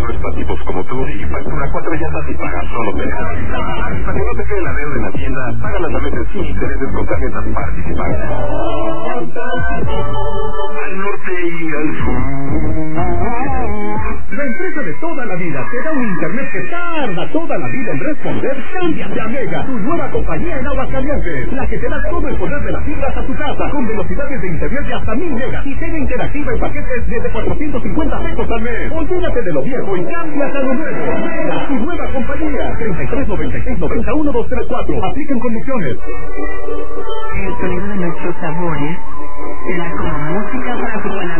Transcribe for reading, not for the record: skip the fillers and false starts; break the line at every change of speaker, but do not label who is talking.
para tipos como tú y factura 4 llantas y paga solo 3. Para que no te quede la deuda en la tienda, págalas a veces sin intereses con tarjetas participantes. Al norte y al sur.
La empresa de toda la vida te da un internet que tarda toda la vida en responder. Cámbiate a Mega, tu nueva compañía en Aguascalientes, la que te da todo el poder de las fibras a tu casa, con velocidades de internet de hasta 1000 megas y Sega interactiva en paquetes desde 450 pesos al mes. Olvídate de lo viejo y cámbiate a lo nuevo. Mega, tu nueva compañía. 33 96 91 234. Aplican condiciones.
El sonido de nuestros sabores será como música para tu paladar.